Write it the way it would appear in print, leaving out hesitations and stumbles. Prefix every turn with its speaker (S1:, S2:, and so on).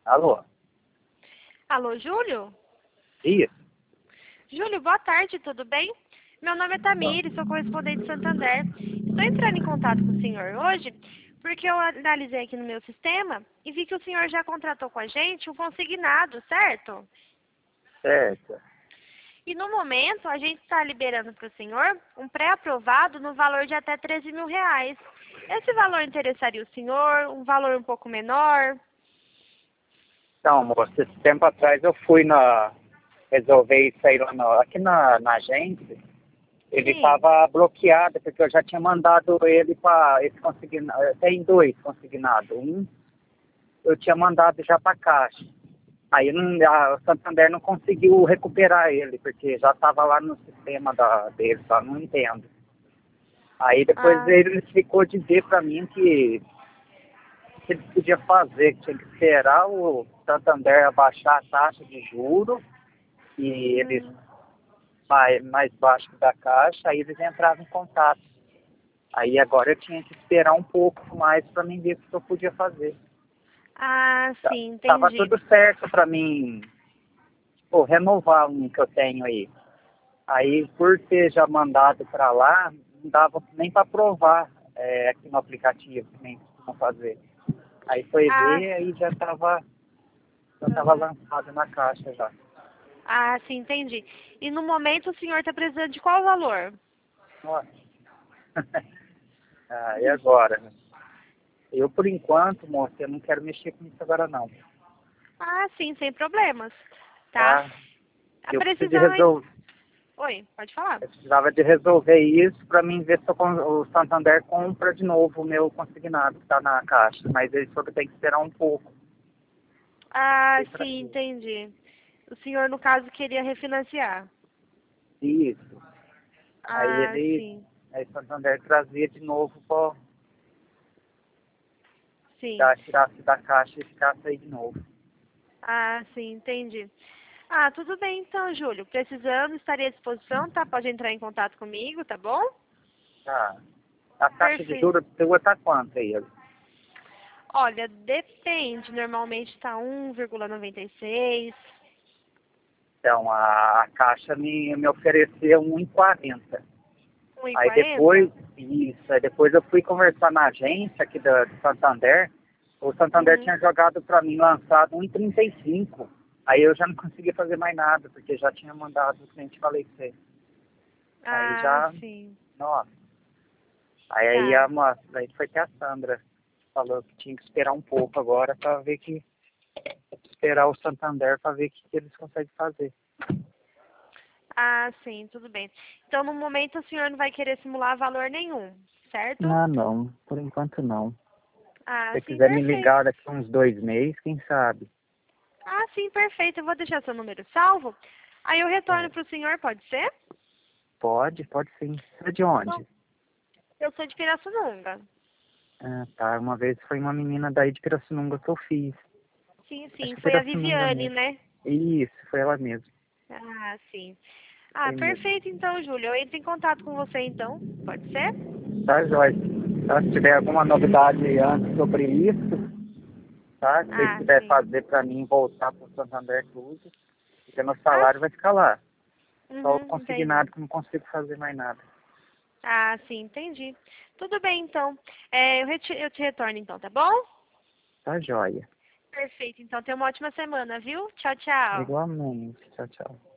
S1: Alô?
S2: Alô, Júlio?
S1: Isso.
S2: Júlio, boa tarde, tudo bem? Meu nome é Tamires, sou correspondente de Santander. Estou entrando em contato com o senhor hoje porque eu analisei aqui no meu sistema e vi que o senhor já contratou com a gente um consignado, certo?
S1: Certo.
S2: E no momento a gente está liberando para o senhor um pré-aprovado no valor de até 13 mil reais. Esse valor interessaria o senhor? Um valor um pouco menor?
S1: Então, moça, esse tempo atrás eu fui resolver isso aí aqui na agência. Ele
S2: Sim.
S1: estava bloqueado, porque eu já tinha mandado ele para esse consignado. Tem dois consignados. Um eu tinha mandado já para a Caixa. Aí o Santander não conseguiu recuperar ele, porque já estava lá no sistema dele, só não entendo. Aí depois
S2: Ah,
S1: ele ficou de dizer para mim que ele podia fazer, que tinha que esperar o Santander abaixar a taxa de juros e eles
S2: hum.
S1: mais baixo que da Caixa, aí eles entravam em contato. Aí agora eu tinha que esperar um pouco mais para mim ver o que eu podia fazer.
S2: Ah, sim,
S1: Tava
S2: entendi.
S1: tudo certo para mim, pô, renovar um que eu tenho aí. Aí por ter já mandado para lá, não dava nem para provar aqui no aplicativo, que nem costuma fazer. Aí foi
S2: Ah,
S1: ver, aí já tava
S2: aham.
S1: lançado na Caixa já.
S2: Ah, sim, entendi. E no momento o senhor está precisando de qual valor?
S1: Nossa. E agora? Eu, por enquanto, moça, eu não quero mexer com isso agora não,
S2: Ah, sim, sem problemas. Tá?
S1: tá?
S2: A
S1: Eu preciso de
S2: precisão.
S1: resolver,
S2: Oi, pode falar.
S1: eu precisava de resolver isso para mim ver se o Santander compra de novo o meu consignado que está na Caixa, mas ele falou que tem que esperar um pouco.
S2: Ah,
S1: Sei pra
S2: sim,
S1: quê.
S2: entendi. O senhor, no caso, queria refinanciar.
S1: Isso. Aí
S2: Ah,
S1: ele,
S2: sim,
S1: aí o Santander trazia de novo
S2: sim.
S1: para tirasse da Caixa e ficasse aí de novo.
S2: Ah, sim, entendi. Ah, tudo bem então, Júlio. Precisando, estarei à disposição, tá? Pode entrar em contato comigo, tá bom?
S1: Tá. A taxa de
S2: Perfeito.
S1: juros sua tá quanto aí?
S2: Olha, depende. Normalmente tá 1,96.
S1: Então, a Caixa me ofereceu 1,40. Aí
S2: 1,40?
S1: depois, isso, aí depois eu fui conversar na agência aqui do Santander. O Santander
S2: Uhum.
S1: tinha jogado para mim lançado 1,35. Aí eu já não conseguia fazer mais nada, porque já tinha mandado o cliente falecer. Aí
S2: Ah,
S1: já,
S2: sim.
S1: nossa. Aí
S2: Tá.
S1: a moça, aí foi que a Sandra falou que tinha que esperar um pouco agora para ver que, esperar o Santander para ver o que eles conseguem fazer.
S2: Ah, sim, tudo bem. Então, no momento, o senhor não vai querer simular valor nenhum, certo?
S1: Não, não, por enquanto não.
S2: Ah,
S1: Se você
S2: sim,
S1: quiser me
S2: perfeito.
S1: ligar daqui uns 2 meses, quem sabe?
S2: Ah, sim, perfeito. Eu vou deixar seu número salvo. Aí eu retorno
S1: É.
S2: para o senhor, pode ser?
S1: Pode sim. É de
S2: Bom,
S1: onde?
S2: eu sou de Pirassununga.
S1: Ah, tá. Uma vez foi uma menina daí de Pirassununga que eu fiz.
S2: Sim,
S1: Acho
S2: sim,
S1: que é
S2: foi a
S1: Pirassununga
S2: Viviane,
S1: mesmo.
S2: né?
S1: Isso, foi ela mesmo.
S2: Ah, sim. Ah,
S1: Foi mesmo.
S2: perfeito então, Júlio. Eu entro em contato com você então, pode ser?
S1: Tá, Joyce? Tá, se tiver alguma novidade antes sobre isso, tá? Se você
S2: Ah,
S1: quiser
S2: sim.
S1: fazer pra mim voltar pro Santander tudo, porque meu
S2: Ah,
S1: salário vai ficar lá. Só o
S2: entendi.
S1: consignado que eu não consigo fazer mais nada.
S2: Ah, sim, entendi. Tudo bem então. Eu te retorno então, tá bom?
S1: Tá, joia.
S2: Perfeito, então tenha uma ótima semana, viu? Tchau, tchau.
S1: Igualmente. Tchau, tchau.